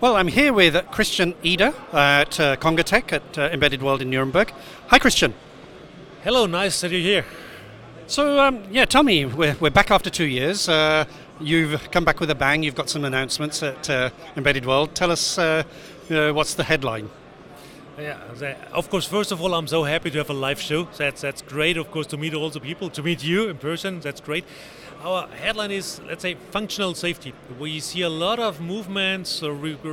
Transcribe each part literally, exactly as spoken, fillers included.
Well, I'm here with Christian Eder at uh, Congatec at uh, Embedded World in Nuremberg. Hi, Christian. Hello, nice that you're here. So, um, yeah, tell me, we're, we're back after two years. Uh, you've come back with a bang. You've got some announcements at uh, Embedded World. Tell us uh, uh, what's the headline? Yeah, of course, first of all, I'm so happy to have a live show. That's that's great, of course, to meet all the people, to meet you in person. That's great. Our headline is, let's say, functional safety. We see a lot of movements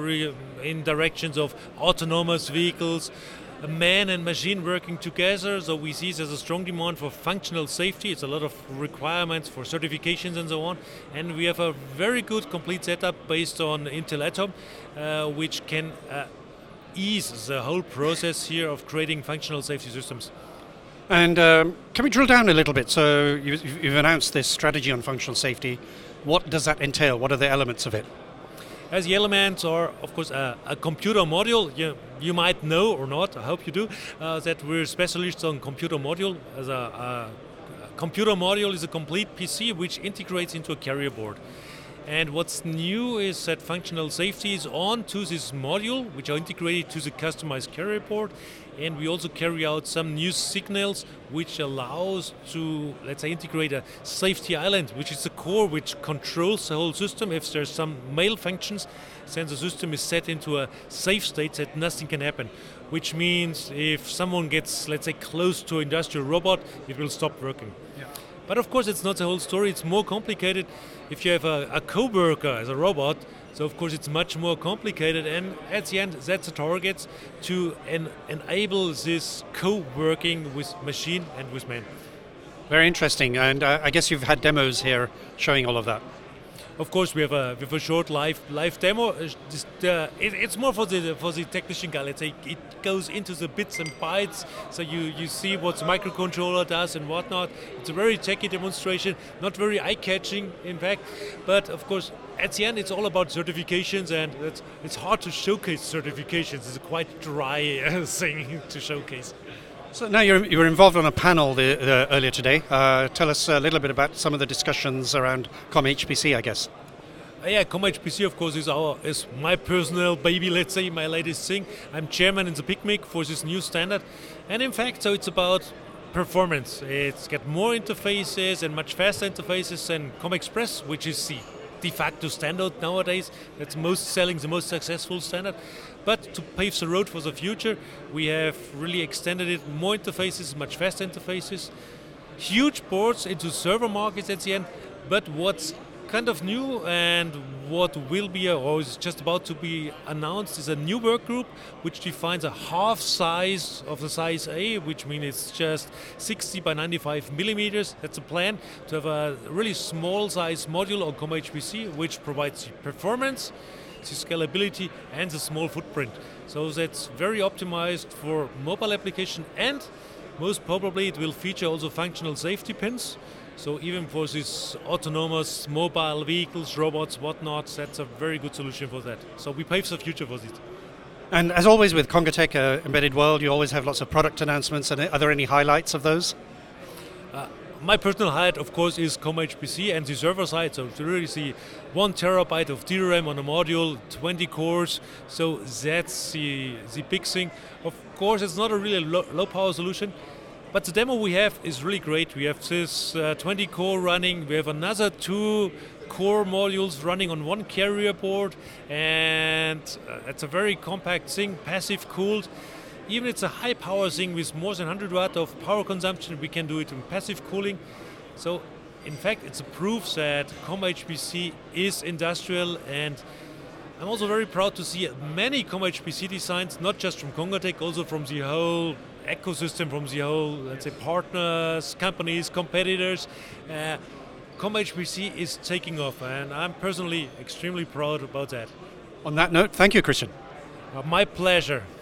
in directions of autonomous vehicles, man and machine working together. So we see there's a strong demand for functional safety. It's a lot of requirements for certifications and so on. And we have a very good complete setup based on Intel Atom, uh, which can uh, ease the whole process here of creating functional safety systems. And um, can we drill down a little bit? So you, you've announced this strategy on functional safety. What does that entail? What are the elements of it? As the elements are, of course, a, a computer module. You, you might know or not, I hope you do, uh, that we're specialists on computer module. As a, a, a computer module is a complete P C which integrates into a carrier board. And what's new is that functional safety is on to this module, which are integrated to the customized carrier board. And we also carry out some new signals, which allows to, let's say, integrate a safety island, which is the core which controls the whole system. If there's some malfunctions, then the system is set into a safe state that nothing can happen. Which means if someone gets, let's say, close to an industrial robot, it will stop working. Yeah. But of course, it's not the whole story. It's more complicated. If you have a, a co-worker as a robot, so of course it's much more complicated. And at the end, that's the target, to en- enable this co-working with machine and with man. Very interesting. And uh, I guess you've had demos here showing all of that. Of course, we have a we have a short live live demo. Just, uh, it, it's more for the for the technician guy. Let's say it goes into the bits and bytes, so you, you see what the microcontroller does and whatnot. It's a very techy demonstration, not very eye-catching, in fact. But of course, at the end, it's all about certifications, and it's it's hard to showcase certifications. It's a quite dry uh, thing to showcase. So now you're, you were involved on a panel the, the, earlier today. Uh, tell us a little bit about some of the discussions around ComHPC, I guess. Uh, yeah, ComHPC, of course, is our is my personal baby, let's say, my latest thing. I'm chairman in the PICMIC for this new standard. And in fact, so it's about performance. It's got more interfaces and much faster interfaces than ComExpress, which is the de facto standard nowadays. That's most selling, the most successful standard. But to pave the road for the future, we have really extended it, more interfaces, much faster interfaces, huge boards into server markets at the end. But what's kind of new and what will be, or is just about to be announced, is a new work group which defines a half size of the size A, which means it's just sixty by ninety-five millimeters. That's a plan to have a really small size module on ComHPC, which provides performance, the scalability, and the small footprint. So that's very optimized for mobile application, and most probably it will feature also functional safety pins. So even for these autonomous mobile vehicles, robots, whatnot, that's a very good solution for that. So we pave the future for this. And as always with Congatec uh, Embedded World, you always have lots of product announcements. And are there any highlights of those? Uh, my personal highlight, of course, is ComHPC and the server side. So to really see one terabyte of D RAM on a module, twenty cores. So that's the, the big thing. Of course, it's not a really low, low power solution. But the demo we have is really great. We have this uh, twenty core running. We have another two core modules running on one carrier board. And uh, it's a very compact thing, passive cooled. Even it's a high power thing with more than one hundred watt of power consumption. We can do it in passive cooling. So in fact, it's a proof that ComHPC is industrial. And I'm also very proud to see many ComHPC designs, not just from Congatec, also from the whole ecosystem, from the whole, let's say, partners, companies, competitors. Uh, ComHPC is taking off, and I'm personally extremely proud about that. On that note, thank you, Christian. Uh, my pleasure.